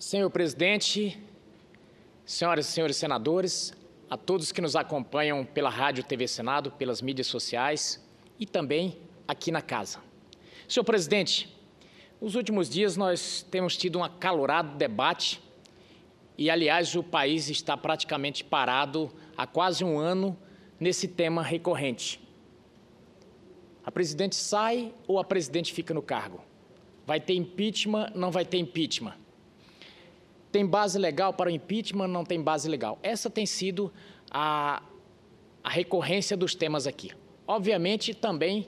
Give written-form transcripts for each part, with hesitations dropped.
Senhor presidente, senhoras e senhores senadores, a todos que nos acompanham pela Rádio TV Senado, pelas mídias sociais e também aqui na casa. Senhor presidente, nos últimos dias nós temos tido um acalorado debate e, aliás, o país está praticamente parado há quase um ano nesse tema recorrente. A presidente sai ou a presidente fica no cargo? Vai ter impeachment, não vai ter impeachment? Tem base legal para o impeachment, não tem base legal? Essa tem sido a recorrência dos temas aqui. Obviamente, também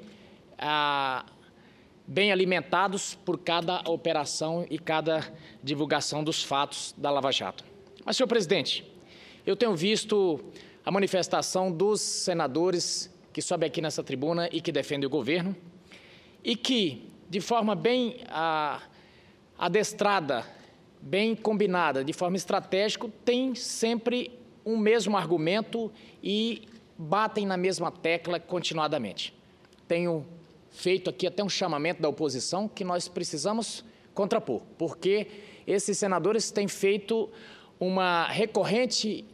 bem alimentados por cada operação e cada divulgação dos fatos da Lava Jato. Mas, senhor presidente, eu tenho visto a manifestação dos senadores que sobem aqui nessa tribuna e que defendem o governo e que, de forma bem adestrada, bem combinada, de forma estratégica, tem sempre um mesmo argumento e batem na mesma tecla continuadamente. Tenho feito aqui até um chamamento da oposição que nós precisamos contrapor, porque esses senadores têm feito um recorrente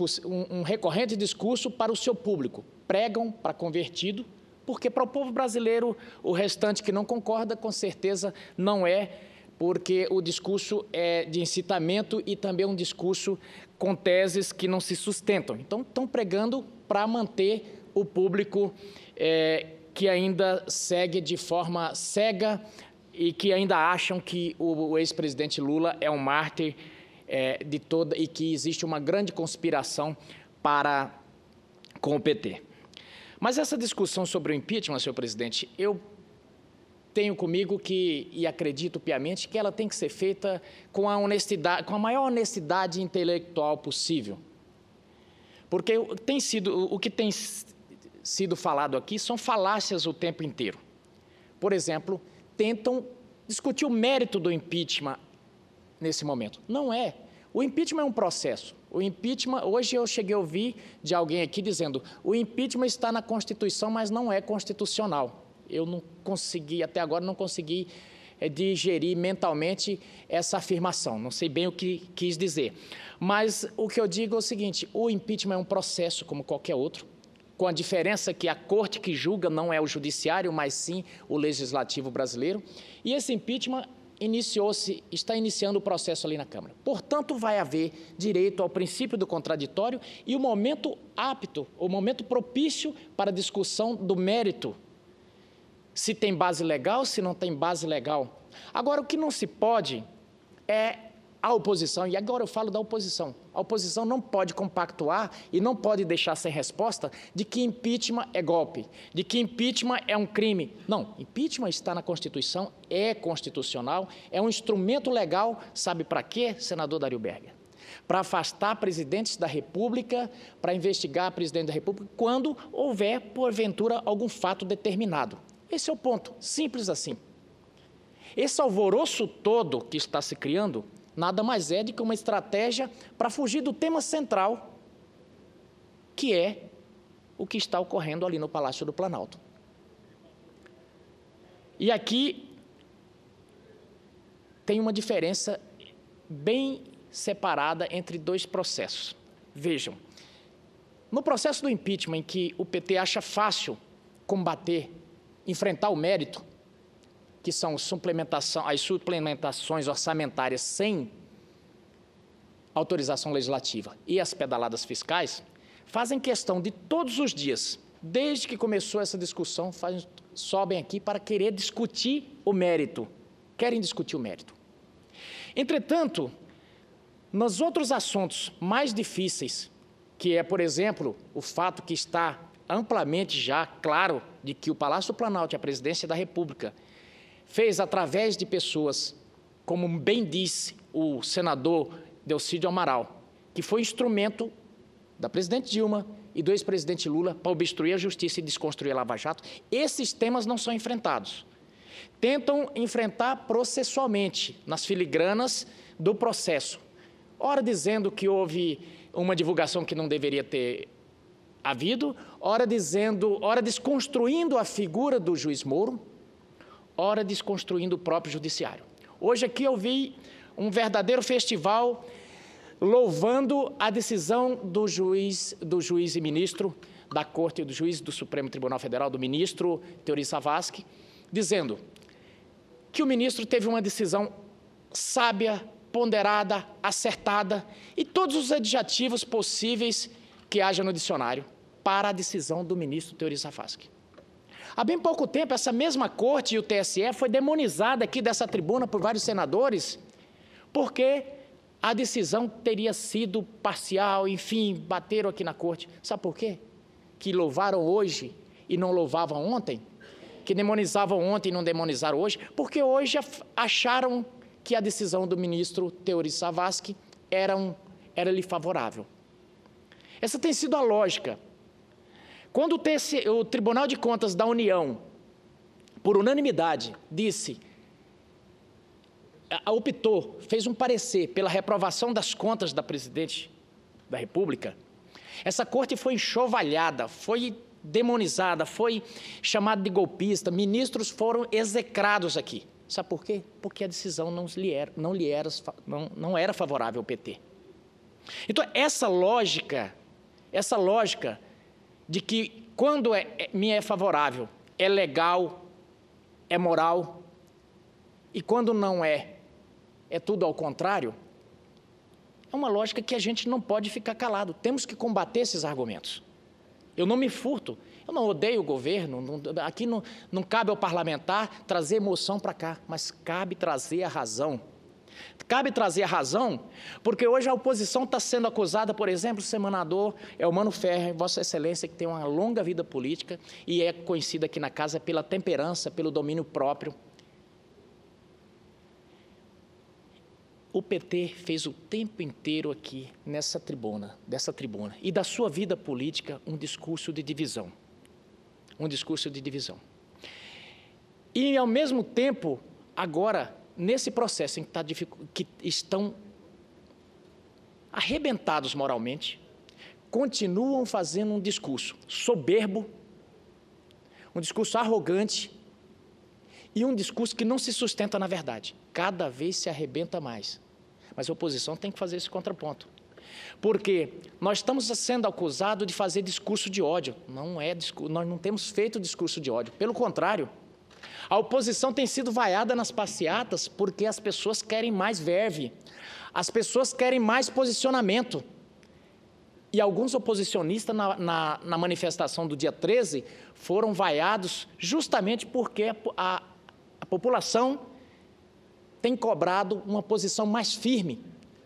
discurso para o seu público. Pregam para convertido, porque para o povo brasileiro, o restante que não concorda, com certeza não é, porque o discurso é de incitamento e também um discurso com teses que não se sustentam. Então, estão pregando para manter o público que ainda segue de forma cega e que ainda acham que o ex-presidente Lula é um mártir e que existe uma grande conspiração com o PT. Mas essa discussão sobre o impeachment, senhor presidente, eu tenho comigo e acredito piamente que ela tem que ser feita com a maior honestidade intelectual possível. Porque o que tem sido falado aqui são falácias o tempo inteiro. Por exemplo, tentam discutir o mérito do impeachment nesse momento. Não é. O impeachment é um processo. O impeachment, hoje eu cheguei a ouvir de alguém aqui dizendo: o impeachment está na Constituição, mas não é constitucional. Eu não consegui, até agora, não consegui digerir mentalmente essa afirmação. Não sei bem o que quis dizer. Mas o que eu digo é o seguinte: o impeachment é um processo como qualquer outro, com a diferença que a corte que julga não é o judiciário, mas sim o legislativo brasileiro. E esse impeachment está iniciando o processo ali na Câmara. Portanto, vai haver direito ao princípio do contraditório e o momento apto, o momento propício para a discussão do mérito. Se tem base legal, se não tem base legal. Agora, o que não se pode é a oposição, e agora eu falo da oposição. A oposição não pode compactuar e não pode deixar sem resposta de que impeachment é golpe, de que impeachment é um crime. Não, impeachment está na Constituição, é constitucional, é um instrumento legal, sabe para quê, senador Dario Berger? Para afastar presidentes da República, para investigar presidente da República, quando houver, porventura, algum fato determinado. Esse é o ponto, simples assim. Esse alvoroço todo que está se criando nada mais é do que uma estratégia para fugir do tema central, que é o que está ocorrendo ali no Palácio do Planalto. E aqui tem uma diferença bem separada entre dois processos. Vejam, no processo do impeachment, em que o PT acha fácil combater, enfrentar o mérito, que são as suplementações orçamentárias sem autorização legislativa e as pedaladas fiscais, fazem questão de todos os dias, desde que começou essa discussão, sobem aqui para querer discutir o mérito, querem discutir o mérito. Entretanto, nos outros assuntos mais difíceis, que é, por exemplo, o fato que está amplamente já claro de que o Palácio do Planalto e a Presidência da República fez através de pessoas, como bem disse o senador Delcídio Amaral, que foi instrumento da presidente Dilma e do ex-presidente Lula para obstruir a justiça e desconstruir a Lava Jato. Esses temas não são enfrentados. Tentam enfrentar processualmente, nas filigranas do processo. Ora dizendo que houve uma divulgação que não deveria ter havido, ora desconstruindo a figura do juiz Moro, ora desconstruindo o próprio judiciário. Hoje aqui eu vi um verdadeiro festival louvando a decisão do juiz e ministro da Corte, do juiz do Supremo Tribunal Federal, do ministro Teori Zavascki, dizendo que o ministro teve uma decisão sábia, ponderada, acertada e todos os adjetivos possíveis que haja no dicionário para a decisão do ministro Teori Zavascki. Há bem pouco tempo, essa mesma Corte e o TSE foi demonizada aqui dessa tribuna por vários senadores, porque a decisão teria sido parcial, enfim, bateram aqui na Corte. Sabe por quê? Que louvaram hoje e não louvavam ontem? Que demonizavam ontem e não demonizaram hoje? Porque hoje acharam que a decisão do ministro Teori Zavascki era-lhe favorável. Essa tem sido a lógica. Quando o Tribunal de Contas da União, por unanimidade, optou, fez um parecer pela reprovação das contas da presidente da República, essa corte foi enxovalhada, foi demonizada, foi chamada de golpista, ministros foram execrados aqui. Sabe por quê? Porque a decisão não era favorável ao PT. Então, essa lógica de que quando me é favorável, é legal, é moral, e quando não é tudo ao contrário, é uma lógica que a gente não pode ficar calado. Temos que combater esses argumentos. Eu não me furto, eu não odeio o governo, aqui não cabe ao parlamentar trazer emoção para cá, mas cabe trazer a razão. Cabe trazer a razão, porque hoje a oposição está sendo acusada, por exemplo, o senador Elmano Ferrer, Vossa Excelência, que tem uma longa vida política e é conhecido aqui na casa pela temperança, pelo domínio próprio. O PT fez o tempo inteiro aqui, dessa tribuna, e da sua vida política, um discurso de divisão. Um discurso de divisão. E, ao mesmo tempo, agora, nesse processo em que estão arrebentados moralmente, continuam fazendo um discurso soberbo, um discurso arrogante e um discurso que não se sustenta na verdade. Cada vez se arrebenta mais. Mas a oposição tem que fazer esse contraponto. Porque nós estamos sendo acusados de fazer discurso de ódio. Nós não temos feito discurso de ódio. Pelo contrário, a oposição tem sido vaiada nas passeatas porque as pessoas querem mais verve. As pessoas querem mais posicionamento. E alguns oposicionistas na manifestação do dia 13 foram vaiados justamente porque a população tem cobrado uma posição mais firme.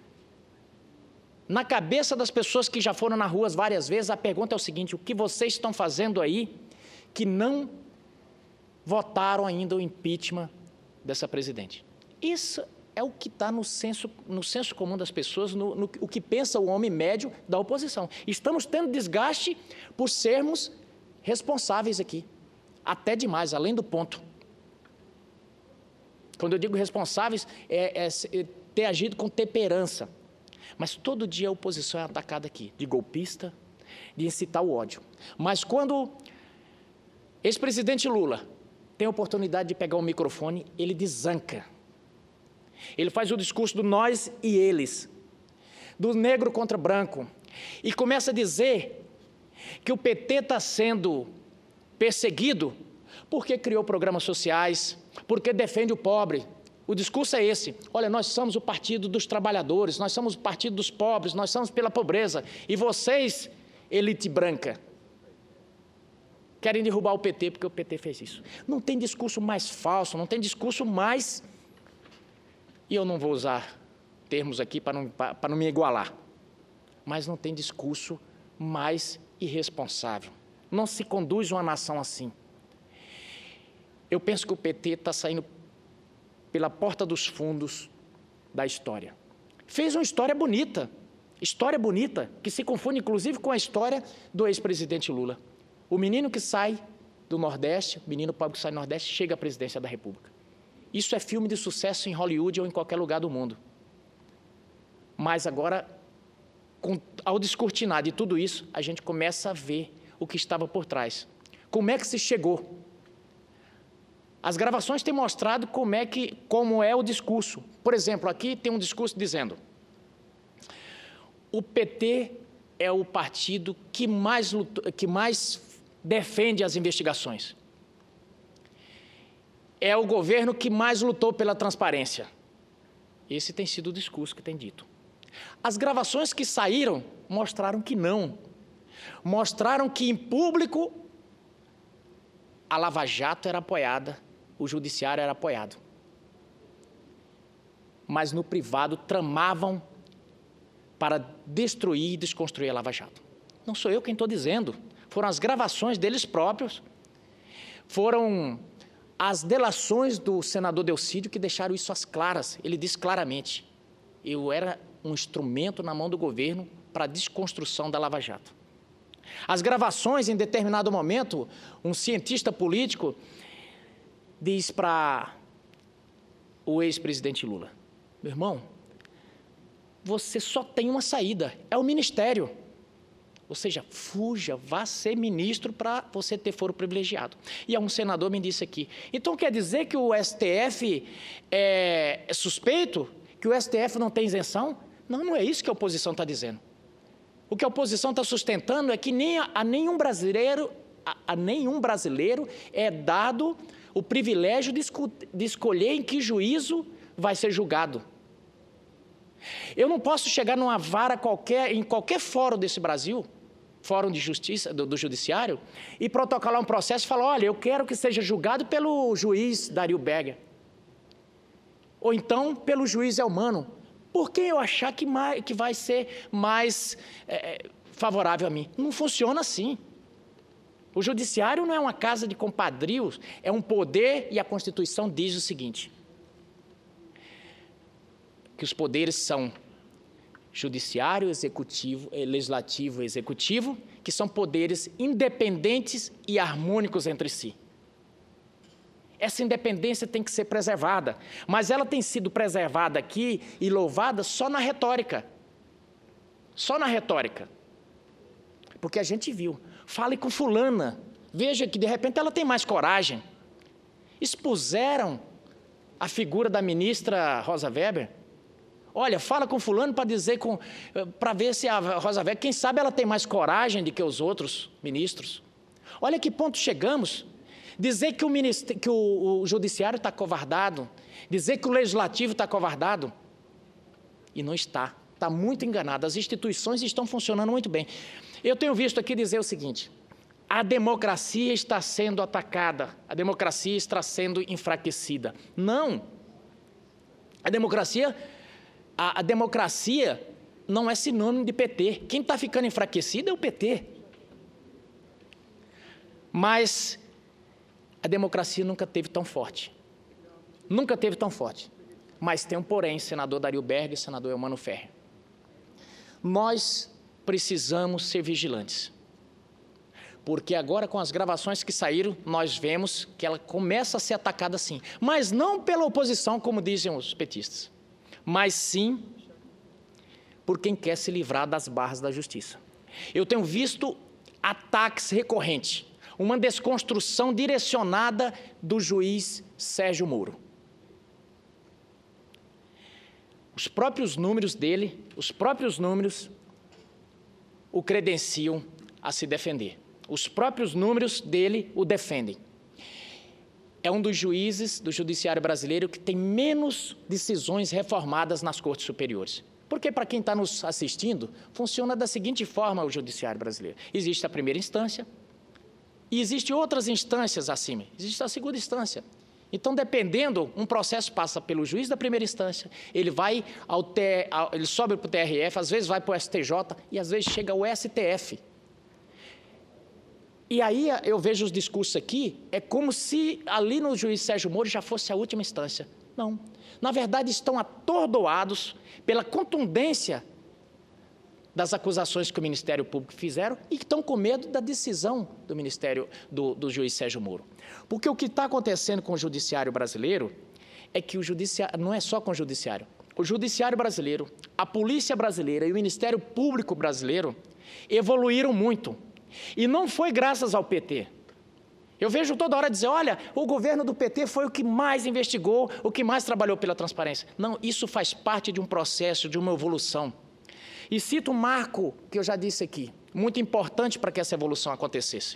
Na cabeça das pessoas que já foram nas ruas várias vezes, a pergunta é o seguinte: o que vocês estão fazendo aí que não votaram ainda o impeachment dessa presidente? Isso é o que está no senso comum das pessoas, o que pensa o homem médio da oposição. Estamos tendo desgaste por sermos responsáveis aqui, até demais, além do ponto. Quando eu digo responsáveis, é ter agido com temperança. Mas todo dia a oposição é atacada aqui, de golpista, de incitar o ódio. Mas quando ex-presidente Lula tem a oportunidade de pegar o microfone, ele desanca. Ele faz o discurso do nós e eles, do negro contra branco, e começa a dizer que o PT está sendo perseguido porque criou programas sociais, porque defende o pobre. O discurso é esse: olha, nós somos o partido dos trabalhadores, nós somos o partido dos pobres, nós somos pela pobreza, e vocês, elite branca, querem derrubar o PT porque o PT fez isso. Não tem discurso mais falso, não tem discurso mais... E eu não vou usar termos aqui para não me igualar, mas não tem discurso mais irresponsável. Não se conduz uma nação assim. Eu penso que o PT está saindo pela porta dos fundos da história. Fez uma história bonita, que se confunde inclusive com a história do ex-presidente Lula. O menino que sai do Nordeste, o menino pobre que sai do Nordeste, chega à presidência da República. Isso é filme de sucesso em Hollywood ou em qualquer lugar do mundo. Mas agora, ao descortinar de tudo isso, a gente começa a ver o que estava por trás. Como é que se chegou As gravações têm mostrado como é o discurso. Por exemplo, aqui tem um discurso dizendo: o PT é o partido que mais defende as investigações. É o governo que mais lutou pela transparência. Esse tem sido o discurso que tem dito. As gravações que saíram mostraram que não. Mostraram que, em público, a Lava Jato era apoiada, o Judiciário era apoiado. Mas, no privado, tramavam para destruir e desconstruir a Lava Jato. Não sou eu quem estou dizendo. Foram as gravações deles próprios. Foram as delações do senador Delcídio que deixaram isso às claras. Ele disse claramente: eu era um instrumento na mão do governo para a desconstrução da Lava Jato. As gravações, em determinado momento, um cientista político diz para o ex-presidente Lula: meu irmão, você só tem uma saída, é o ministério. Ou seja, fuja, vá ser ministro para você ter foro privilegiado. E um senador me disse aqui: então quer dizer que o STF é suspeito? Que o STF não tem isenção? Não, não é isso que a oposição está dizendo. O que a oposição está sustentando é que a nenhum brasileiro é dado o privilégio de escolher em que juízo vai ser julgado. Eu não posso chegar numa vara qualquer, em qualquer fórum desse Brasil, fórum de justiça, do judiciário, e protocolar um processo e falar: olha, eu quero que seja julgado pelo juiz Dario Berger, ou então pelo juiz Elmano. Por que eu achar que vai ser mais favorável a mim? Não funciona assim. O judiciário não é uma casa de compadrios, é um poder, e a Constituição diz o seguinte: que os poderes são judiciário, executivo, legislativo e executivo, que são poderes independentes e harmônicos entre si. Essa independência tem que ser preservada, mas ela tem sido preservada aqui e louvada só na retórica. Só na retórica. Porque a gente viu, fale com fulana, veja que de repente ela tem mais coragem. Expuseram a figura da ministra Rosa Weber. Olha, fala com fulano para ver se a Rosa Weber, quem sabe ela tem mais coragem do que os outros ministros. Olha que ponto chegamos. Dizer que o judiciário está covardado, dizer que o legislativo está covardado, e não está muito enganado. As instituições estão funcionando muito bem. Eu tenho visto aqui dizer o seguinte: a democracia está sendo atacada, a democracia está sendo enfraquecida. Não. A democracia não é sinônimo de PT. Quem está ficando enfraquecido é o PT. Mas a democracia nunca teve tão forte. Nunca teve tão forte. Mas tem um porém, senador Dario Berger e senador Elmano Ferrer. Nós precisamos ser vigilantes. Porque agora, com as gravações que saíram, nós vemos que ela começa a ser atacada sim. Mas não pela oposição, como dizem os petistas. Mas sim por quem quer se livrar das barras da justiça. Eu tenho visto ataques recorrentes, uma desconstrução direcionada do juiz Sérgio Moro. Os próprios números dele, o credenciam a se defender. Os próprios números dele o defendem. É um dos juízes do judiciário brasileiro que tem menos decisões reformadas nas cortes superiores. Porque, para quem está nos assistindo, funciona da seguinte forma o judiciário brasileiro. Existe a primeira instância e existem outras instâncias acima. Existe a segunda instância. Então, dependendo, um processo passa pelo juiz da primeira instância, ele sobe para o TRF, às vezes vai para o STJ e às vezes chega ao STF. E aí eu vejo os discursos aqui, é como se ali no juiz Sérgio Moro já fosse a última instância. Não. Na verdade, estão atordoados pela contundência das acusações que o Ministério Público fizeram e que estão com medo da decisão do Ministério, do juiz Sérgio Moro. Porque o que está acontecendo com o judiciário brasileiro é que o judiciário, não é só com o judiciário brasileiro, a polícia brasileira e o Ministério Público brasileiro evoluíram muito. E não foi graças ao PT. Eu vejo toda hora dizer, olha, o governo do PT foi o que mais investigou, o que mais trabalhou pela transparência. Não, isso faz parte de um processo, de uma evolução. E cito um marco que eu já disse aqui, muito importante para que essa evolução acontecesse.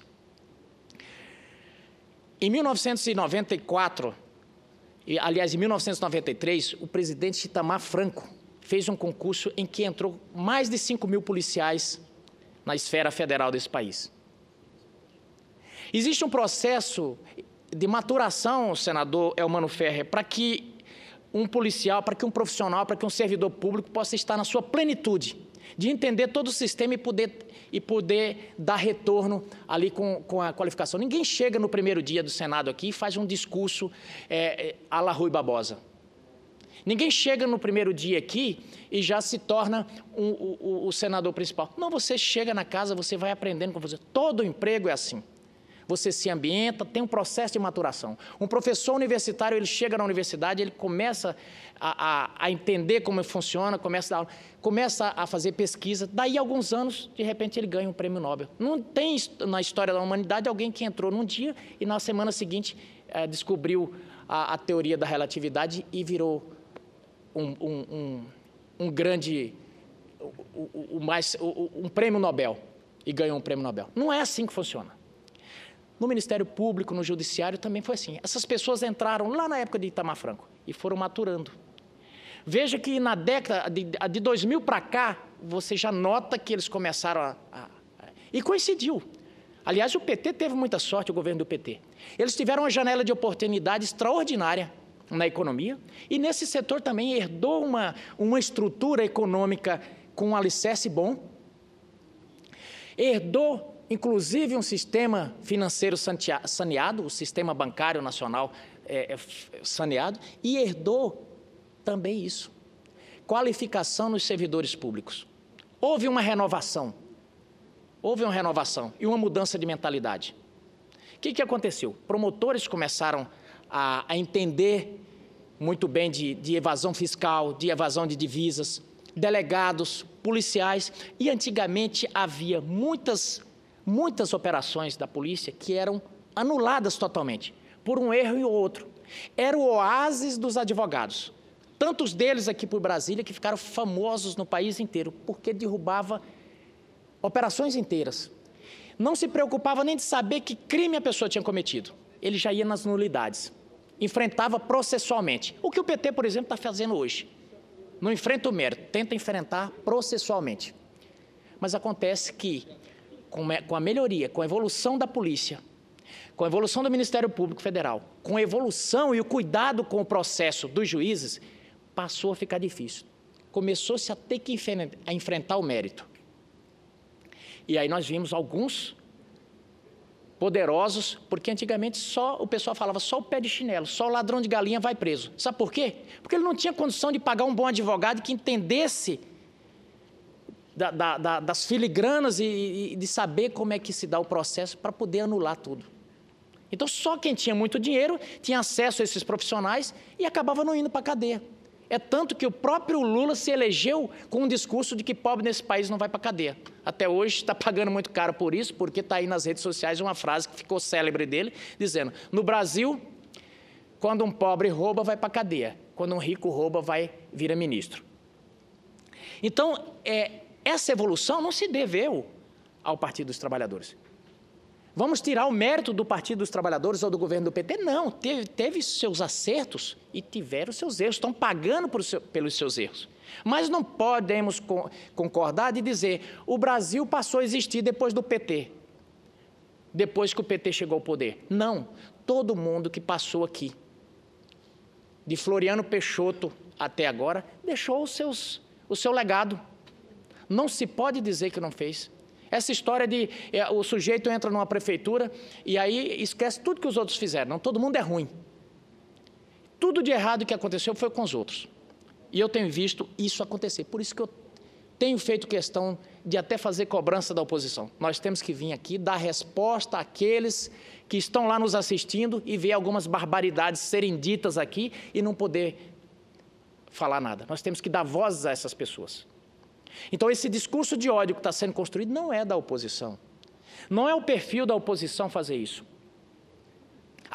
Em 1994, aliás, em 1993, o presidente Itamar Franco fez um concurso em que entrou mais de 5.000 policiais na esfera federal desse país. Existe um processo de maturação, senador Elmano Ferrer, para que um policial, para que um profissional, para que um servidor público possa estar na sua plenitude, de entender todo o sistema e poder dar retorno ali com a qualificação. Ninguém chega no primeiro dia do Senado aqui e faz um discurso à la Rui Barbosa. Ninguém chega no primeiro dia aqui e já se torna o senador principal. Não, você chega na casa, você vai aprendendo com você. Todo emprego é assim. Você se ambienta, tem um processo de maturação. Um professor universitário, ele chega na universidade, ele começa a entender como funciona, começa a dar aula, começa a fazer pesquisa, daí a alguns anos, de repente, ele ganha um prêmio Nobel. Não tem na história da humanidade alguém que entrou num dia e na semana seguinte descobriu a teoria da relatividade e virou um grande, um prêmio Nobel, e ganhou um prêmio Nobel. Não é assim que funciona. No Ministério Público, no Judiciário, também foi assim. Essas pessoas entraram lá na época de Itamar Franco e foram maturando. Veja que na década de 2000 para cá, você já nota que eles começaram e coincidiu. Aliás, o PT teve muita sorte, o governo do PT. Eles tiveram uma janela de oportunidade extraordinária na economia e nesse setor também herdou uma estrutura econômica com um alicerce bom, herdou inclusive um sistema financeiro saneado, o sistema bancário nacional saneado, e herdou também isso, qualificação nos servidores públicos. Houve uma renovação e uma mudança de mentalidade. O que aconteceu? Promotores começaram a entender muito bem de evasão fiscal, de evasão de divisas, delegados, policiais, e antigamente havia muitas operações da polícia que eram anuladas totalmente, por um erro e outro. Era o oásis dos advogados. Tantos deles aqui por Brasília que ficaram famosos no país inteiro, porque derrubava operações inteiras. Não se preocupava nem de saber que crime a pessoa tinha cometido. Ele já ia nas nulidades. Enfrentava processualmente. O que o PT, por exemplo, está fazendo hoje. Não enfrenta o mérito, tenta enfrentar processualmente. Mas acontece que com a melhoria, com a evolução da polícia, com a evolução do Ministério Público Federal, com a evolução e o cuidado com o processo dos juízes, passou a ficar difícil. Começou-se a ter que enfrentar o mérito. E aí nós vimos alguns poderosos, porque antigamente o pessoal falava só o pé de chinelo, só o ladrão de galinha vai preso. Sabe por quê? Porque ele não tinha condição de pagar um bom advogado que entendesse das filigranas e de saber como é que se dá o processo para poder anular tudo. Então, só quem tinha muito dinheiro tinha acesso a esses profissionais e acabava não indo para a cadeia. É tanto que o próprio Lula se elegeu com um discurso de que pobre nesse país não vai para a cadeia. Até hoje está pagando muito caro por isso, porque está aí nas redes sociais uma frase que ficou célebre dele, dizendo, no Brasil, quando um pobre rouba, vai para a cadeia. Quando um rico rouba, vira ministro. Então, essa evolução não se deveu ao Partido dos Trabalhadores. Vamos tirar o mérito do Partido dos Trabalhadores ou do governo do PT? Não, teve seus acertos e tiveram seus erros, estão pagando pelos seus erros. Mas não podemos concordar de dizer o Brasil passou a existir depois do PT, depois que o PT chegou ao poder. Não, todo mundo que passou aqui, de Floriano Peixoto até agora, deixou o seu legado. Não se pode dizer que não fez. Essa história de o sujeito entra numa prefeitura e aí esquece tudo que os outros fizeram. Não, todo mundo é ruim. Tudo de errado que aconteceu foi com os outros. E eu tenho visto isso acontecer. Por isso que eu tenho feito questão de até fazer cobrança da oposição. Nós temos que vir aqui dar resposta àqueles que estão lá nos assistindo e ver algumas barbaridades serem ditas aqui e não poder falar nada. Nós temos que dar voz a essas pessoas. Então, esse discurso de ódio que está sendo construído não é da oposição. Não é o perfil da oposição fazer isso.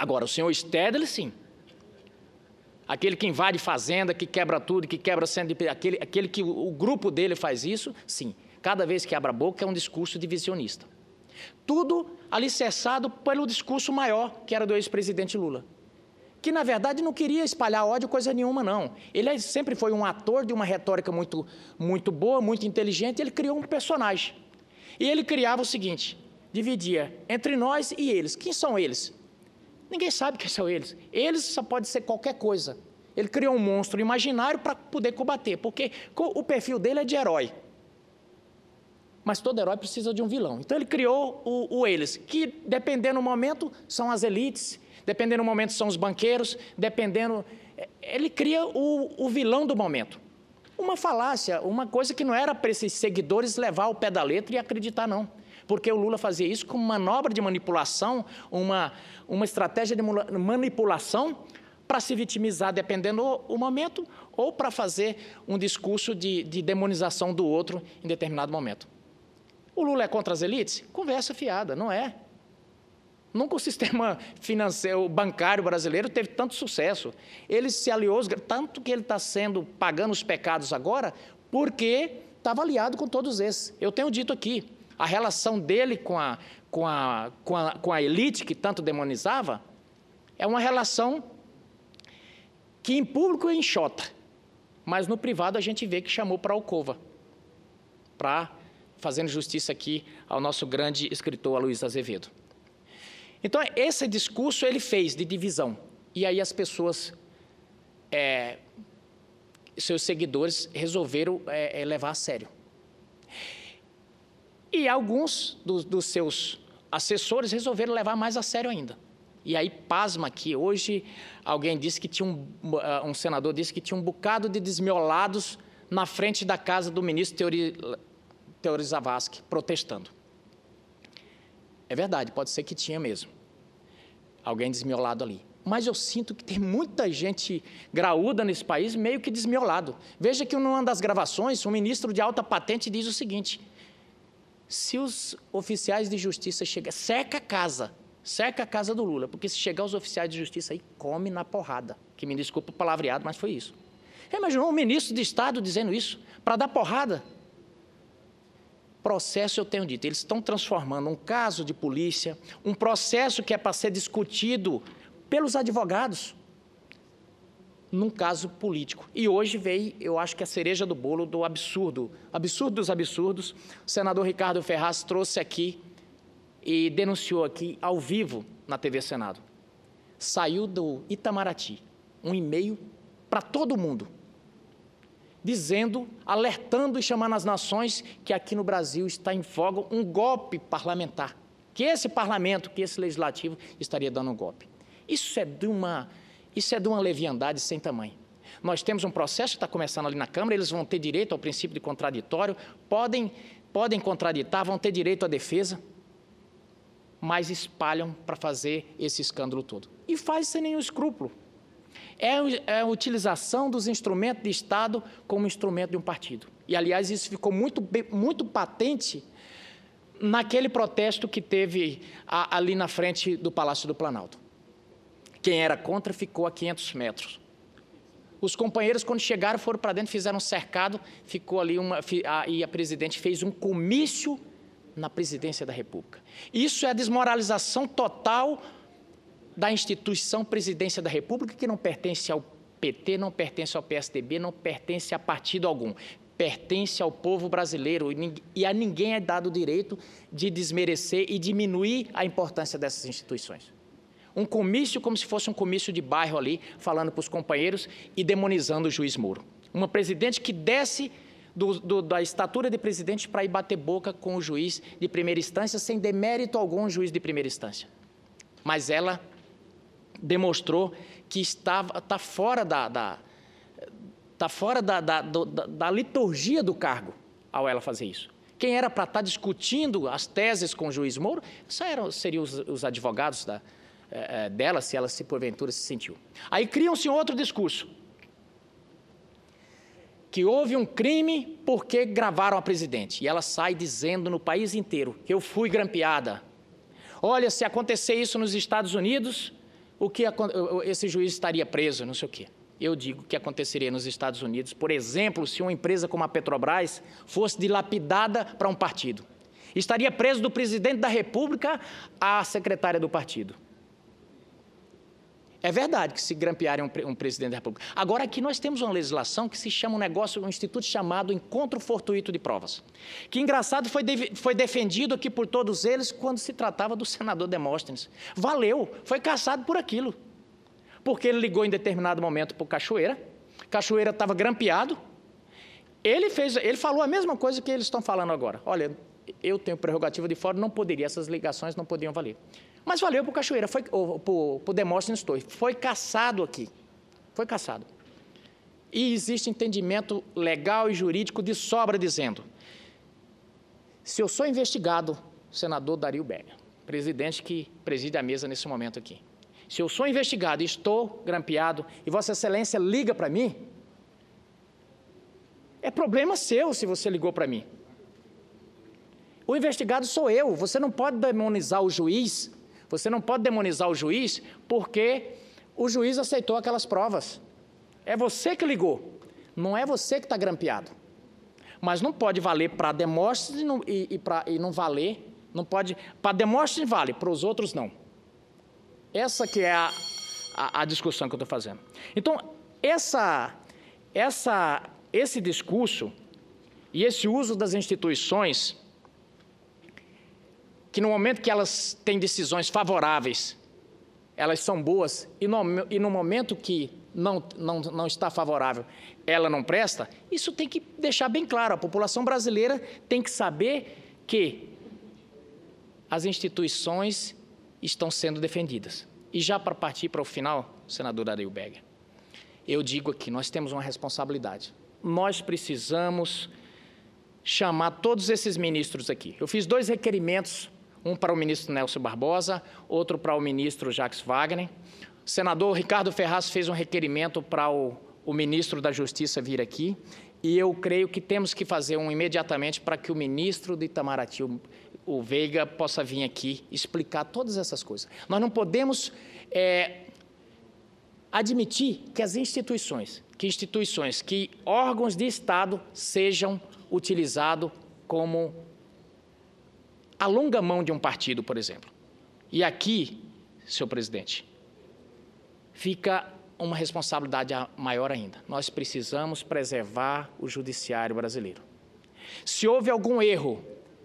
Agora, o senhor Stedley, sim. Aquele que invade fazenda, que quebra tudo, que quebra centro de... Aquele que o grupo dele faz isso, sim. Cada vez que abre a boca é um discurso divisionista. Tudo alicerçado pelo discurso maior, que era do ex-presidente Lula. Que, na verdade, não queria espalhar ódio, coisa nenhuma, não. Ele sempre foi um ator de uma retórica muito boa, muito inteligente, e ele criou um personagem. E ele criava o seguinte, dividia entre nós e eles. Quem são eles? Ninguém sabe quem são eles. Eles só pode ser qualquer coisa. Ele criou um monstro imaginário para poder combater, porque o perfil dele é de herói. Mas todo herói precisa de um vilão. Então ele criou o eles, que dependendo do momento são as elites, dependendo do momento são os banqueiros, dependendo... Ele cria o vilão do momento. Uma falácia, uma coisa que não era para esses seguidores levar ao pé da letra e acreditar, não. Porque o Lula fazia isso como manobra de manipulação, uma estratégia de manipulação para se vitimizar, dependendo do momento, ou para fazer um discurso de demonização do outro em determinado momento. O Lula é contra as elites? Conversa fiada, não é. Nunca o sistema financeiro, bancário brasileiro teve tanto sucesso. Ele se aliou, tanto que ele está pagando os pecados agora, porque estava aliado com todos esses. Eu tenho dito aqui, a relação dele com a elite, que tanto demonizava, é uma relação que em público é enxota, mas no privado a gente vê que chamou para a alcova, fazendo justiça aqui ao nosso grande escritor Aloysio Azevedo. Então, esse discurso ele fez de divisão, e aí as pessoas, seus seguidores, resolveram levar a sério. E alguns dos seus assessores resolveram levar mais a sério ainda. E aí, pasma que hoje alguém disse que tinha um senador disse que tinha um bocado de desmiolados na frente da casa do ministro Teori Zavascki, protestando. É verdade, pode ser que tinha mesmo. Alguém desmiolado ali. Mas eu sinto que tem muita gente graúda nesse país meio que desmiolado. Veja que numa das gravações, um ministro de alta patente diz o seguinte: se os oficiais de justiça chegarem, cerca a casa do Lula, porque se chegar os oficiais de justiça aí, come na porrada. Que me desculpa o palavreado, mas foi isso. Imaginou um ministro de Estado dizendo isso, para dar porrada? Processo, eu tenho dito, eles estão transformando um caso de polícia, um processo que é para ser discutido pelos advogados, num caso político. E hoje veio, eu acho que a cereja do bolo do absurdo dos absurdos, o senador Ricardo Ferraz trouxe aqui e denunciou aqui, ao vivo, na TV Senado. Saiu do Itamaraty um e-mail para todo mundo, dizendo, alertando e chamando as nações que aqui no Brasil está em voga um golpe parlamentar, que esse parlamento, que esse legislativo estaria dando um golpe. Isso é de uma leviandade sem tamanho. Nós temos um processo que está começando ali na Câmara, eles vão ter direito ao princípio de contraditório, podem contraditar, vão ter direito à defesa, mas espalham para fazer esse escândalo todo. E faz sem nenhum escrúpulo. É a utilização dos instrumentos de Estado como instrumento de um partido. E, aliás, isso ficou muito patente naquele protesto que teve ali na frente do Palácio do Planalto. Quem era contra ficou a 500 metros. Os companheiros, quando chegaram, foram para dentro, fizeram um cercado, ficou ali e a presidente fez um comício na presidência da República. Isso é a desmoralização total da instituição Presidência da República, que não pertence ao PT, não pertence ao PSDB, não pertence a partido algum, pertence ao povo brasileiro, e a ninguém é dado o direito de desmerecer e diminuir a importância dessas instituições. Um comício como se fosse um comício de bairro ali, falando para os companheiros e demonizando o juiz Moro. Uma presidente que desce da estatura de presidente para ir bater boca com o juiz de primeira instância, sem demérito algum, juiz de primeira instância. Mas ela demonstrou que está fora da liturgia do cargo ao ela fazer isso. Quem era para estar discutindo as teses com o juiz Moro, seriam os advogados dela, se ela porventura se sentiu. Aí criam-se um outro discurso, que houve um crime porque gravaram a presidente. E ela sai dizendo no país inteiro que eu fui grampeada. Olha, se acontecer isso nos Estados Unidos, esse juiz estaria preso, não sei o quê. Eu digo que aconteceria nos Estados Unidos, por exemplo, se uma empresa como a Petrobras fosse dilapidada para um partido. Estaria preso do presidente da República à secretária do partido. É verdade que se grampearem um presidente da República. Agora, aqui nós temos uma legislação que se chama um instituto chamado encontro fortuito de provas. Que, engraçado, foi defendido aqui por todos eles quando se tratava do senador Demóstenes. Valeu, foi caçado por aquilo. Porque ele ligou em determinado momento para o Cachoeira estava grampeado, ele falou a mesma coisa que eles estão falando agora. Olha, eu tenho prerrogativa de fora, não poderia, essas ligações não podiam valer. Mas valeu para o Cachoeira, para o Demóstenes foi caçado aqui, foi caçado. E existe entendimento legal e jurídico de sobra dizendo, se eu sou investigado, senador Dario Berga, presidente que preside a mesa nesse momento aqui, se eu sou investigado e estou grampeado e Vossa Excelência liga para mim, é problema seu se você ligou para mim. O investigado sou eu, você não pode demonizar o juiz, porque o juiz aceitou aquelas provas. É você que ligou, não é você que está grampeado. Mas não pode valer para Demóstenes e não valer, não pode, para Demóstenes vale, para os outros não. Essa que é a discussão que eu estou fazendo. Então, esse discurso e esse uso das instituições, que no momento que elas têm decisões favoráveis, elas são boas, e no momento que não está favorável, ela não presta, isso tem que deixar bem claro. A população brasileira tem que saber que as instituições estão sendo defendidas. E já para partir para o final, senador Dario Berga, eu digo aqui, nós temos uma responsabilidade. Nós precisamos chamar todos esses ministros aqui. Eu fiz 2 requerimentos, um para o ministro Nelson Barbosa, outro para o ministro Jacques Wagner. O senador Ricardo Ferraz fez um requerimento para o ministro da Justiça vir aqui, e eu creio que temos que fazer um imediatamente para que o ministro do Itamaraty, o Veiga, possa vir aqui explicar todas essas coisas. Nós não podemos admitir que as instituições, que órgãos de Estado sejam utilizados como a longa mão de um partido, por exemplo. E aqui, senhor presidente, fica uma responsabilidade maior ainda. Nós precisamos preservar o judiciário brasileiro. Se houve algum erro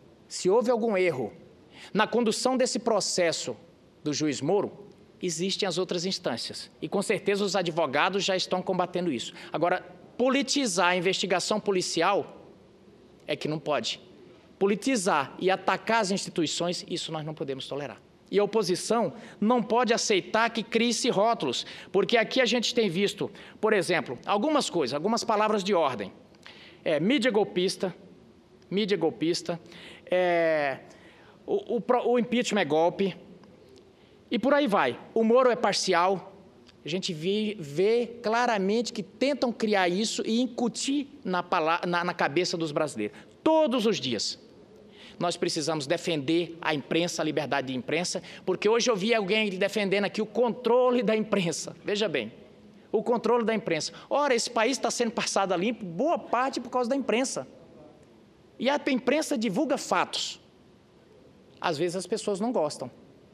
na condução desse processo do juiz Moro, existem as outras instâncias. E, com certeza, os advogados já estão combatendo isso. Agora, politizar a investigação policial é que não pode. Politizar e atacar as instituições, isso nós não podemos tolerar. E a oposição não pode aceitar que crie-se rótulos, porque aqui a gente tem visto, por exemplo, algumas coisas, algumas palavras de ordem. Mídia golpista, o impeachment é golpe, e por aí vai. O Moro é parcial. A gente vê claramente que tentam criar isso e incutir na cabeça dos brasileiros. Todos os dias. Nós precisamos defender a imprensa, a liberdade de imprensa, porque hoje eu vi alguém defendendo aqui o controle da imprensa. Veja bem, o controle da imprensa. Ora, esse país está sendo passado a limpo, boa parte por causa da imprensa. E a imprensa divulga fatos. Às vezes as pessoas não gostam.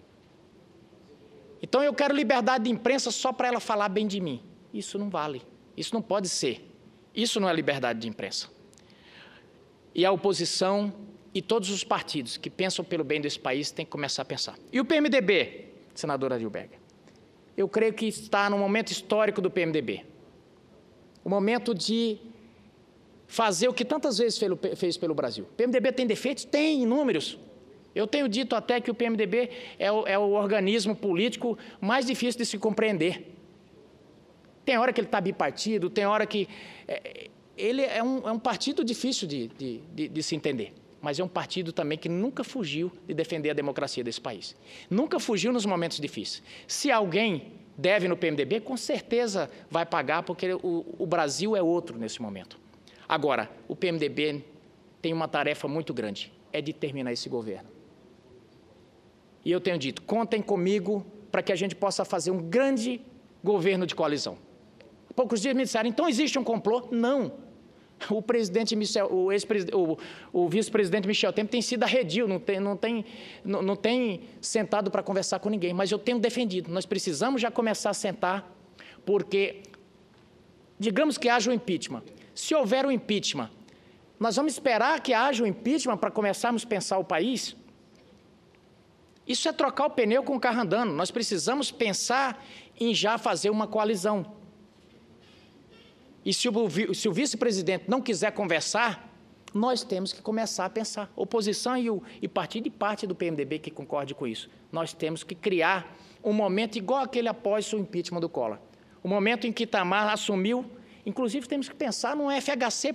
Então eu quero liberdade de imprensa só para ela falar bem de mim. Isso não vale, isso não pode ser. Isso não é liberdade de imprensa. E a oposição e todos os partidos que pensam pelo bem desse país têm que começar a pensar. E o PMDB, senadora Dario Berga? Eu creio que está no momento histórico do PMDB. O momento de fazer o que tantas vezes fez pelo Brasil. O PMDB tem defeitos? Tem, inúmeros. Eu tenho dito até que o PMDB é o organismo político mais difícil de se compreender. Tem hora que ele está bipartido, tem hora que... ele é um partido difícil de se entender, mas é um partido também que nunca fugiu de defender a democracia desse país. Nunca fugiu nos momentos difíceis. Se alguém deve no PMDB, com certeza vai pagar, porque o Brasil é outro nesse momento. Agora, o PMDB tem uma tarefa muito grande, é de terminar esse governo. E eu tenho dito, contem comigo para que a gente possa fazer um grande governo de coalizão. Há poucos dias me disseram, então existe um complô? Não. O presidente Michel, o vice-presidente Michel Temer tem sido arredio, não tem sentado para conversar com ninguém, mas eu tenho defendido. Nós precisamos já começar a sentar, porque, digamos que haja o impeachment. Se houver o impeachment, nós vamos esperar que haja o impeachment para começarmos a pensar o país? Isso é trocar o pneu com o carro andando. Nós precisamos pensar em já fazer uma coalizão. E se o vice-presidente não quiser conversar, nós temos que começar a pensar. Oposição e partido e parte do PMDB que concorde com isso. Nós temos que criar um momento igual aquele após o impeachment do Collor. O momento em que Itamar assumiu, inclusive temos que pensar num FHC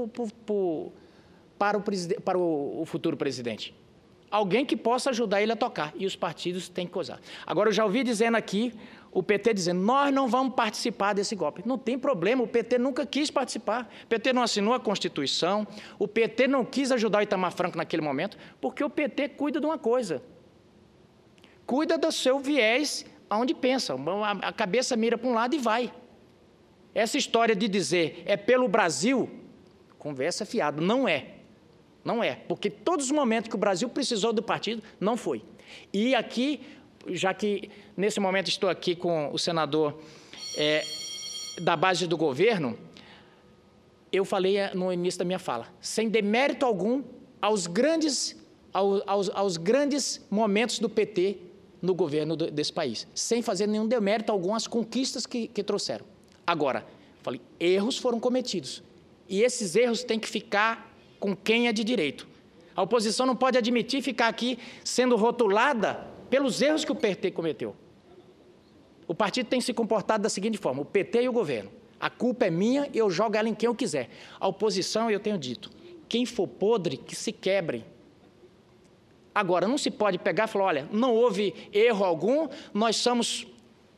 para o futuro presidente. Alguém que possa ajudar ele a tocar, e os partidos têm que coisar. Agora, eu já ouvi dizendo aqui, o PT dizendo, nós não vamos participar desse golpe. Não tem problema, o PT nunca quis participar, o PT não assinou a Constituição, o PT não quis ajudar o Itamar Franco naquele momento, porque o PT cuida de uma coisa, cuida do seu viés aonde pensa, a cabeça mira para um lado e vai. Essa história de dizer, é pelo Brasil, conversa fiada, não é. Não é, porque todos os momentos que o Brasil precisou do partido, não foi. E aqui, já que nesse momento estou aqui com o senador da base do governo, eu falei no início da minha fala, sem demérito algum aos grandes momentos do PT no governo desse país, sem fazer nenhum demérito algum às conquistas que trouxeram. Agora, falei, erros foram cometidos, e esses erros têm que ficar com quem é de direito. A oposição não pode admitir ficar aqui sendo rotulada pelos erros que o PT cometeu. O partido tem se comportado da seguinte forma, o PT e o governo. A culpa é minha e eu jogo ela em quem eu quiser. A oposição, eu tenho dito, quem for podre, que se quebre. Agora, não se pode pegar e falar, olha, não houve erro algum, nós somos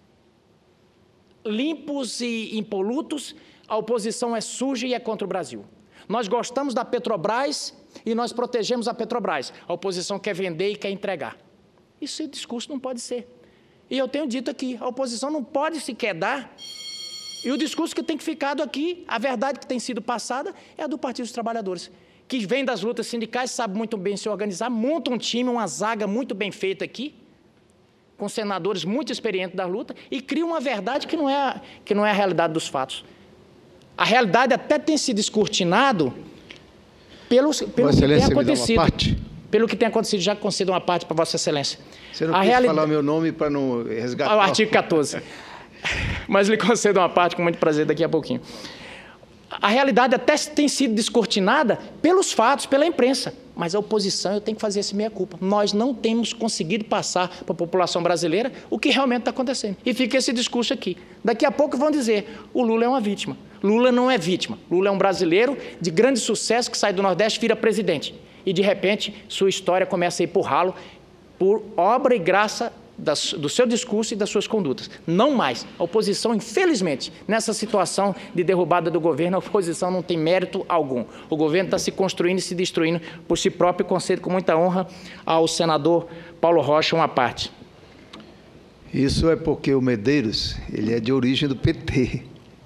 limpos e impolutos, a oposição é suja e é contra o Brasil. Nós gostamos da Petrobras e nós protegemos a Petrobras. A oposição quer vender e quer entregar. Esse discurso não pode ser. E eu tenho dito aqui, a oposição não pode sequer dar. E o discurso que tem ficado aqui, a verdade que tem sido passada, é a do Partido dos Trabalhadores, que vem das lutas sindicais, sabe muito bem se organizar, monta um time, uma zaga muito bem feita aqui, com senadores muito experientes da luta, e cria uma verdade que não é a realidade dos fatos. A realidade até tem se descortinado pelo que tem acontecido. Pelo que tem acontecido, já concedo uma parte para Vossa Excelência. Você não quis falar o meu nome para não resgatar? O artigo 14. Mas lhe concedo uma parte com muito prazer daqui a pouquinho. A realidade até tem sido descortinada pelos fatos, pela imprensa. Mas a oposição, eu tenho que fazer esse meia-culpa. Nós não temos conseguido passar para a população brasileira o que realmente está acontecendo. E fica esse discurso aqui. Daqui a pouco vão dizer, o Lula é uma vítima. Lula não é vítima. Lula é um brasileiro de grande sucesso que sai do Nordeste e vira presidente. E, de repente, sua história começa a ir por ralo por obra e graça do seu discurso e das suas condutas. Não mais. A oposição, infelizmente, nessa situação de derrubada do governo, a oposição não tem mérito algum. O governo está se construindo e se destruindo por si próprio, e concedo com muita honra ao senador Paulo Rocha uma parte. Isso é porque o Medeiros, ele é de origem do PT.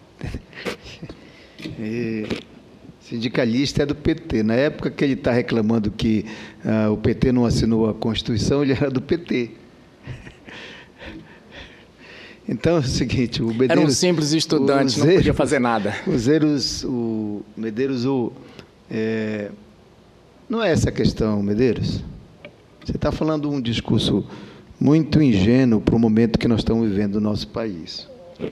Sindicalista é do PT. Na época que ele está reclamando que o PT não assinou a Constituição, ele era do PT. Então é o seguinte, o Medeiros... Era um simples estudante, não podia fazer nada. O Medeiros, não é essa a questão, Medeiros. Você está falando um discurso muito ingênuo para o momento que nós estamos vivendo no nosso país.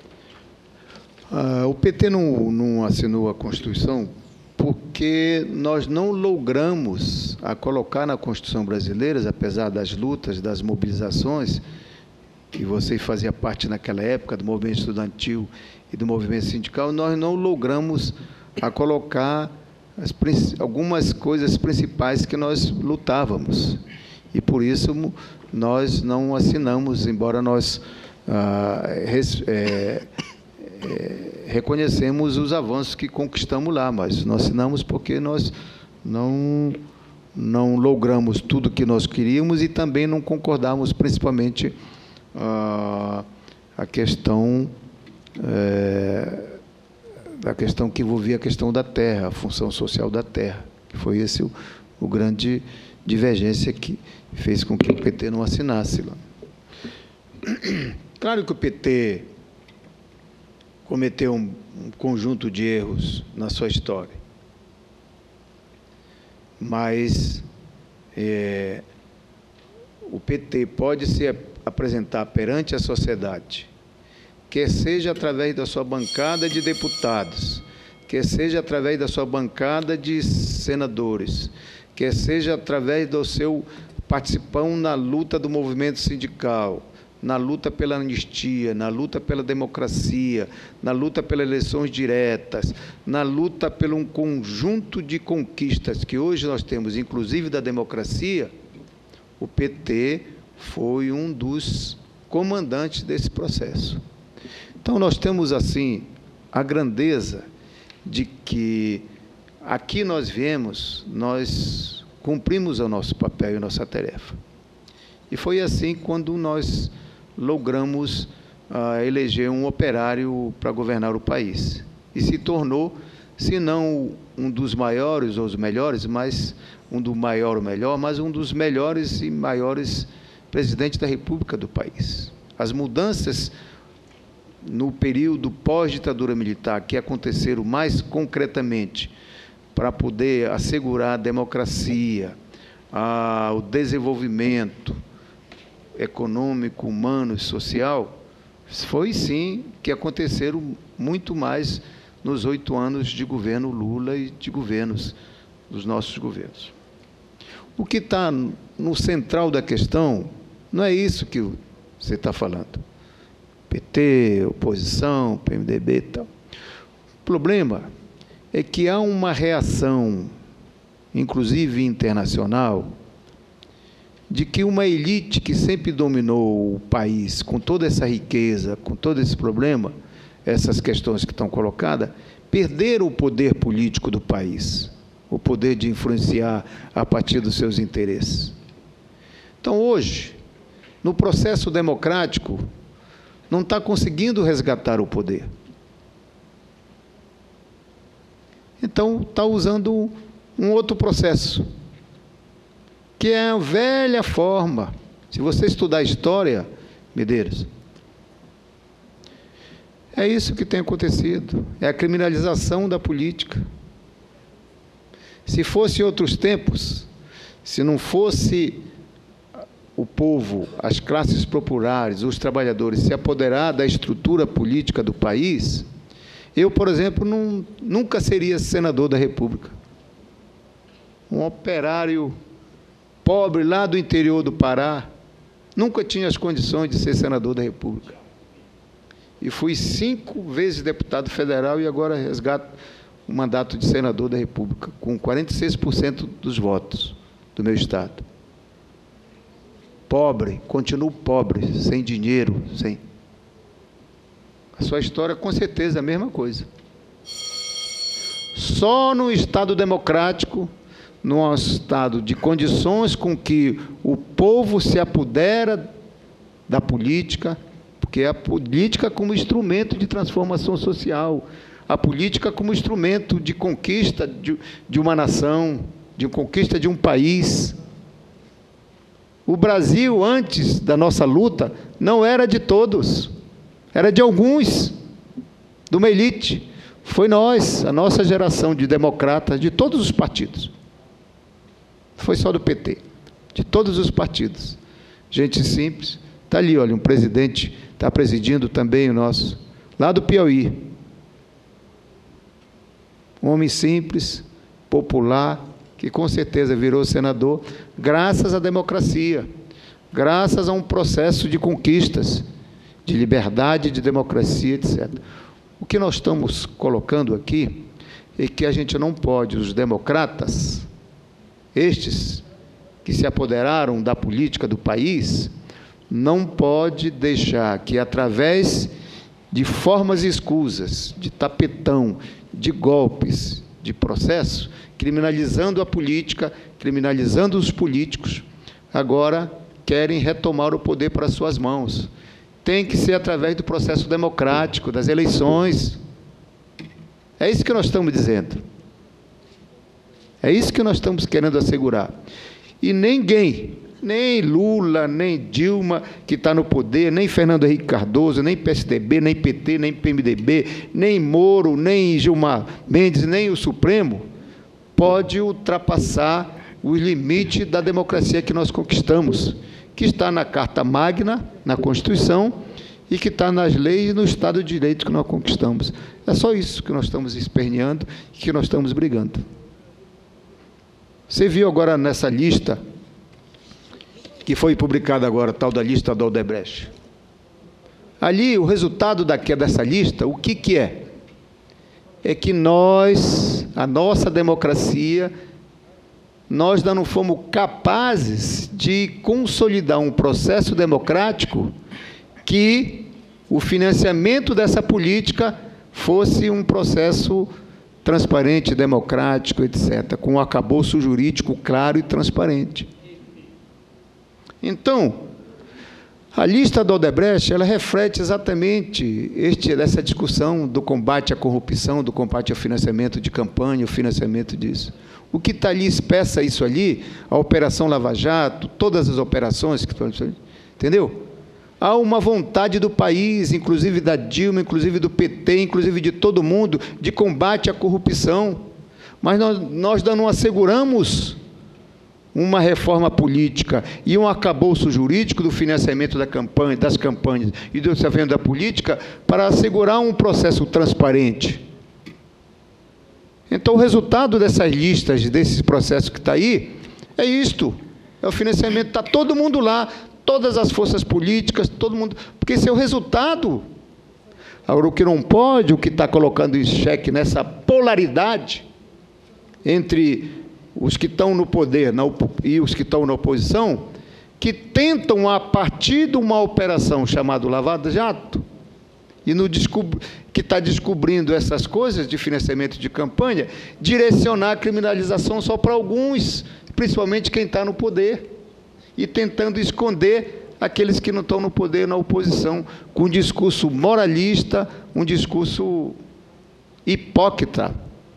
O PT não assinou a Constituição porque nós não logramos colocar na Constituição brasileira, apesar das lutas, das mobilizações, que você fazia parte naquela época do movimento estudantil e do movimento sindical, nós não logramos colocar algumas coisas principais que nós lutávamos. E, por isso, nós não assinamos, embora nós reconhecemos os avanços que conquistamos lá, mas não assinamos porque nós não logramos tudo o que nós queríamos e também não concordamos, principalmente, a questão que envolvia a questão da terra, a função social da terra, que foi esse o grande divergência que fez com que o PT não assinasse lá. Claro que o PT cometeu um conjunto de erros na sua história, mas o PT pode se apresentar perante a sociedade, quer seja através da sua bancada de deputados, quer seja através da sua bancada de senadores, quer seja através do seu participão na luta do movimento sindical, na luta pela anistia, na luta pela democracia, na luta pelas eleições diretas, na luta por um conjunto de conquistas que hoje nós temos, inclusive da democracia, o PT foi um dos comandantes desse processo. Então, nós temos, assim, a grandeza de que aqui nós viemos, nós cumprimos o nosso papel e a nossa tarefa. E foi assim quando nós logramos eleger um operário para governar o país. E se tornou, se não um dos maiores ou os melhores, mas um do maior ou melhor, mas um dos melhores e maiores presidentes da República do país. As mudanças no período pós-ditadura militar, que aconteceram mais concretamente para poder assegurar a democracia, o desenvolvimento econômico, humano e social, foi sim que aconteceram muito mais nos 8 anos de governo Lula e de governos, dos nossos governos. O que está no central da questão não é isso que você está falando. PT, oposição, PMDB e tal. O problema é que há uma reação, inclusive internacional, de que uma elite que sempre dominou o país, com toda essa riqueza, com todo esse problema, essas questões que estão colocadas, perderam o poder político do país, o poder de influenciar a partir dos seus interesses. Então, hoje, no processo democrático, não está conseguindo resgatar o poder. Então, está usando um outro processo, que é a velha forma. Se você estudar a história, Medeiros, é isso que tem acontecido, é a criminalização da política. Se fosse outros tempos, se não fosse o povo, as classes populares, os trabalhadores se apoderar da estrutura política do país, eu, por exemplo, nunca seria senador da República. Um operário pobre lá do interior do Pará, nunca tinha as condições de ser senador da República. E fui 5 vezes deputado federal e agora resgato o mandato de senador da República, com 46% dos votos do meu estado. Pobre, continuo pobre, sem dinheiro, sem... A sua história, com certeza, é a mesma coisa. Só no Estado democrático, num estado de condições com que o povo se apodera da política, porque é a política como instrumento de transformação social, a política como instrumento de conquista de uma nação, de conquista de um país. O Brasil, antes da nossa luta, não era de todos, era de alguns, de uma elite. Foi nós, a nossa geração de democratas, de todos os partidos. Não foi só do PT, de todos os partidos. Gente simples. Está ali, olha, um presidente, está presidindo também o nosso, lá do Piauí. Um homem simples, popular, que com certeza virou senador, graças à democracia, graças a um processo de conquistas, de liberdade, de democracia, etc. O que nós estamos colocando aqui é que a gente não pode, os democratas, estes que se apoderaram da política do país, não pode deixar que, através de formas escusas, de tapetão, de golpes, de processo, criminalizando a política, criminalizando os políticos, agora querem retomar o poder para suas mãos, tem que ser através do processo democrático, das eleições. É isso que nós estamos dizendo. É isso que nós estamos querendo assegurar. E ninguém, nem Lula, nem Dilma, que está no poder, nem Fernando Henrique Cardoso, nem PSDB, nem PT, nem PMDB, nem Moro, nem Gilmar Mendes, nem o Supremo, pode ultrapassar os limites da democracia que nós conquistamos, que está na Carta Magna, na Constituição, e que está nas leis e no Estado de Direito que nós conquistamos. É só isso que nós estamos esperneando e que nós estamos brigando. Você viu agora nessa lista, que foi publicada agora, tal da lista da Odebrecht. Ali, o resultado dessa lista, o que é? É que nós, a nossa democracia, nós não fomos capazes de consolidar um processo democrático que o financiamento dessa política fosse um processo transparente, democrático, etc., com um arcabouço jurídico claro e transparente. Então, a lista da Odebrecht, ela reflete exatamente essa discussão do combate à corrupção, do combate ao financiamento de campanha, o financiamento disso. O que está ali, expressa isso ali, a Operação Lava Jato, todas as operações que estão, entendeu? Há uma vontade do país, inclusive da Dilma, inclusive do PT, inclusive de todo mundo, de combate à corrupção. Mas nós não asseguramos uma reforma política e um arcabouço jurídico do financiamento das campanhas e do financiamento da política para assegurar um processo transparente. Então, o resultado dessas listas, desses processos que está aí, é isto. É o financiamento, está todo mundo lá, todas as forças políticas, todo mundo, porque esse é o resultado. Agora, o que não pode, o que está colocando em xeque nessa polaridade entre os que estão no poder e os que estão na oposição, que tentam, a partir de uma operação chamada Lava Jato, e que está descobrindo essas coisas de financiamento de campanha, direcionar a criminalização só para alguns, principalmente quem está no poder, e tentando esconder aqueles que não estão no poder, na oposição, com um discurso moralista, um discurso hipócrita,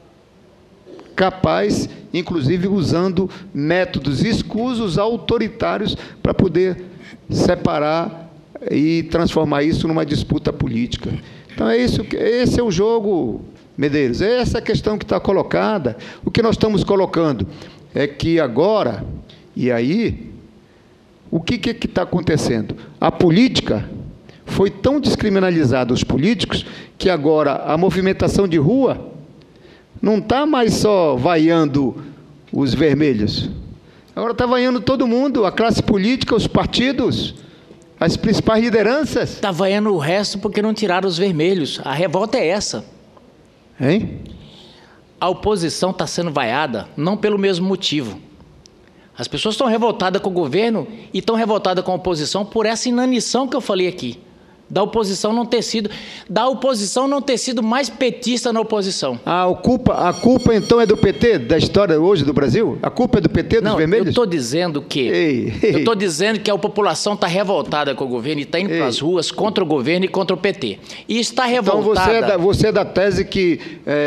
capaz, inclusive, usando métodos escusos, autoritários, para poder separar e transformar isso numa disputa política. Então, esse é o jogo, Medeiros, é essa a questão que está colocada. O que nós estamos colocando é que agora, e aí, o que está acontecendo? A política foi tão descriminalizada, os políticos, que agora a movimentação de rua não está mais só vaiando os vermelhos. Agora está vaiando todo mundo, a classe política, os partidos, as principais lideranças. Está vaiando o resto porque não tiraram os vermelhos. A revolta é essa. Hein? A oposição está sendo vaiada não pelo mesmo motivo. As pessoas estão revoltadas com o governo e estão revoltadas com a oposição por essa inanição que eu falei aqui. Da oposição não ter sido mais petista na oposição. A culpa então é do PT, da história hoje do Brasil? A culpa é do PT, dos vermelhos? Eu estou dizendo que... Eu estou dizendo que a população está revoltada com o governo e está indo para as ruas contra o governo e contra o PT. E está revoltada... Então você é da tese que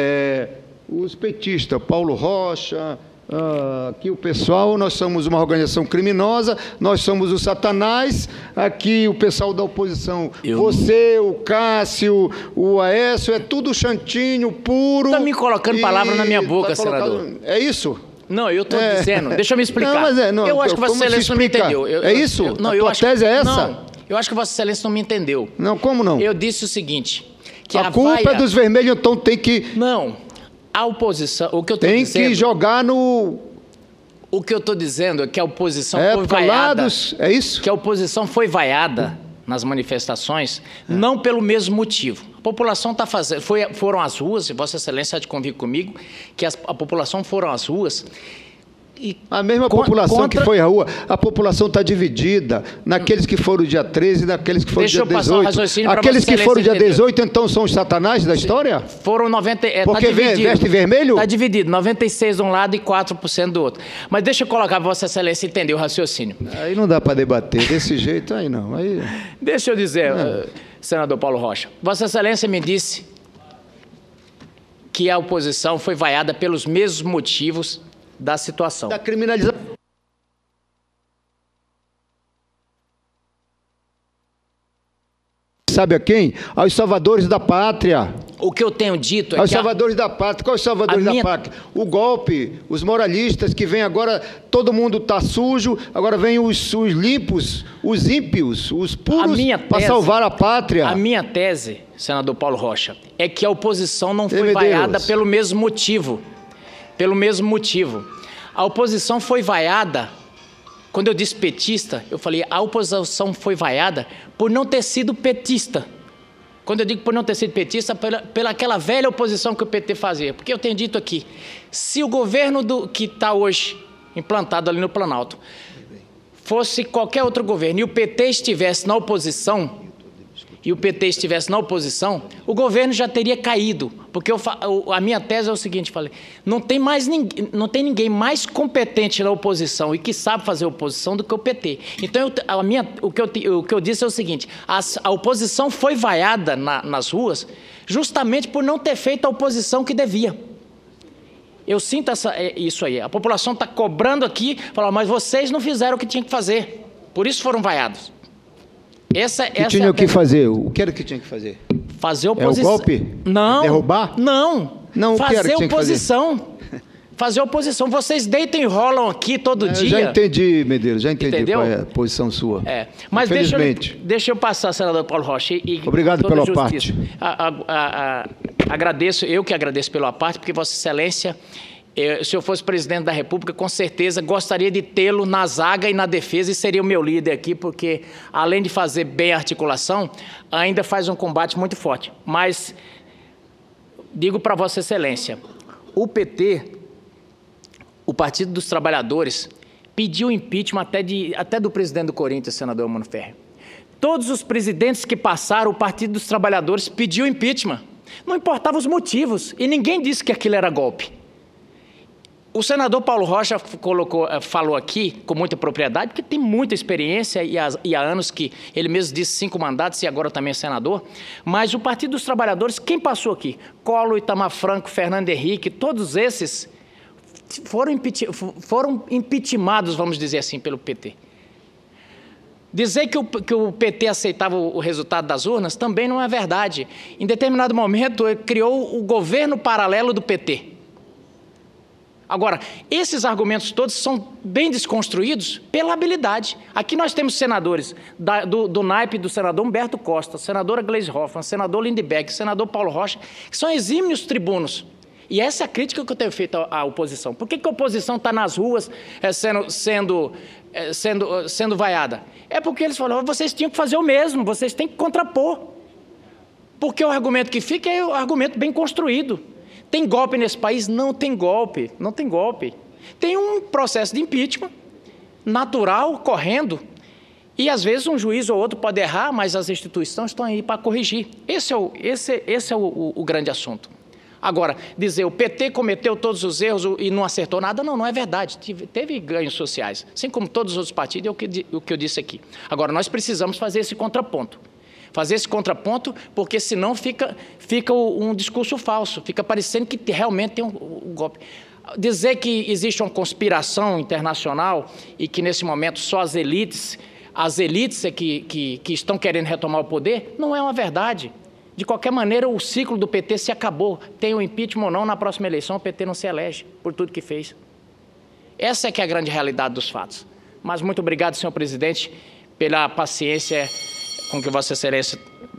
os petistas, Paulo Rocha... aqui o pessoal, nós somos uma organização criminosa, nós somos o Satanás, aqui o pessoal da oposição, você, o Cássio, o Aécio, é tudo chantinho, puro. Está me colocando palavra na minha boca, senador. É isso? Não, eu estou dizendo, deixa eu me explicar. Não, mas eu acho que Vossa Excelência não me entendeu. É isso? A tua tese é essa? Não, eu acho que Vossa Excelência não me entendeu. Não, como não? Eu disse o seguinte, que a culpa é dos vermelhos, então tem que... Não. A oposição, o que eu estou dizendo... Tem que jogar no... O que eu estou dizendo é que a oposição foi vaiada... É isso? Que a oposição foi vaiada nas manifestações, não pelo mesmo motivo. A população está fazendo... Foram às ruas, e Vossa Excelência há de convir comigo, que a população foram às ruas A mesma população que foi à rua, a população está dividida naqueles que foram dia 13 e naqueles que foram dia 18. Aqueles que foram dia 18, então, são os satanás da história? Foram 90... Porque veste vermelho? Está dividido, 96 de um lado e 4% do outro. Mas deixa eu colocar para Vossa Excelência entender o raciocínio. Aí não dá para debater, desse jeito aí não. Aí... Deixa eu dizer, senador Paulo Rocha, Vossa Excelência me disse que a oposição foi vaiada pelos mesmos motivos da situação. Da criminalização. Sabe a quem? Aos salvadores da pátria. O que eu tenho dito é aos salvadores da pátria. Quais os salvadores da pátria? O golpe, os moralistas que vêm agora, todo mundo está sujo, agora vêm os limpos, os ímpios, os puros para salvar a pátria. A minha tese, senador Paulo Rocha, é que a oposição não foi vaiada pelo mesmo motivo. Pelo mesmo motivo. A oposição foi vaiada, quando eu disse petista, eu falei, a oposição foi vaiada por não ter sido petista. Quando eu digo por não ter sido petista, pela aquela velha oposição que o PT fazia. Porque eu tenho dito aqui, se o governo que está hoje implantado ali no Planalto fosse qualquer outro governo e o PT estivesse na oposição, o governo já teria caído. Porque a minha tese é o seguinte, falei, não tem ninguém mais competente na oposição e que sabe fazer oposição do que o PT. Então, o que eu disse é o seguinte, a oposição foi vaiada nas ruas justamente por não ter feito a oposição que devia. Eu sinto isso aí. A população está cobrando aqui, falando, mas vocês não fizeram o que tinham que fazer. Por isso foram vaiados. Tinha que fazer? O que era que tinha que fazer? Fazer oposição. É o golpe? Não. Derrubar? Não. Fazer oposição. Fazer oposição. Vocês deitam e rolam aqui todo dia. Já entendi, Medeiros, já entendi. Entendeu? Qual é a posição sua. Mas deixa eu passar, senador Paulo Rocha. Obrigado pela parte. Eu que agradeço pela parte, porque Vossa Excelência, se eu fosse presidente da República, com certeza gostaria de tê-lo na zaga e na defesa e seria o meu líder aqui, porque além de fazer bem a articulação, ainda faz um combate muito forte. Mas digo para Vossa Excelência, o PT, o Partido dos Trabalhadores, pediu impeachment até do presidente do Corinthians, senador Mano Ferrer. Todos os presidentes que passaram, o Partido dos Trabalhadores pediu impeachment. Não importava os motivos e ninguém disse que aquilo era golpe. O senador Paulo Rocha falou aqui com muita propriedade, porque tem muita experiência e há anos que ele mesmo disse 5 mandatos e agora também é senador, mas o Partido dos Trabalhadores, quem passou aqui? Collor, Itamar Franco, Fernando Henrique, todos esses foram impeachmentados, vamos dizer assim, pelo PT. Dizer que o PT aceitava o resultado das urnas também não é verdade. Em determinado momento, ele criou o governo paralelo do PT. Agora, esses argumentos todos são bem desconstruídos pela habilidade. Aqui nós temos senadores do naipe do senador Humberto Costa, senadora Gleisi Hoffmann, senador Lindbergh, senador Paulo Rocha, que são exímios tribunos. E essa é a crítica que eu tenho feito à oposição. Por que a oposição está nas ruas sendo vaiada? É porque eles falaram, vocês tinham que fazer o mesmo, vocês têm que contrapor. Porque o argumento que fica é o argumento bem construído. Tem golpe nesse país? Não tem golpe, não tem golpe. Tem um processo de impeachment natural, correndo, e às vezes um juiz ou outro pode errar, mas as instituições estão aí para corrigir. Esse é o grande assunto. Agora, dizer o PT cometeu todos os erros e não acertou nada, não é verdade. Teve ganhos sociais, assim como todos os outros partidos, é o que eu disse aqui. Agora, nós precisamos fazer esse contraponto. Fazer esse contraponto, porque senão fica um discurso falso, fica parecendo que realmente tem um golpe. Dizer que existe uma conspiração internacional e que nesse momento só as elites é que estão querendo retomar o poder, não é uma verdade. De qualquer maneira, o ciclo do PT se acabou. Tem o impeachment ou não, na próxima eleição o PT não se elege por tudo que fez. Essa é que é a grande realidade dos fatos. Mas muito obrigado, senhor presidente, pela paciência com que Vossa Excelência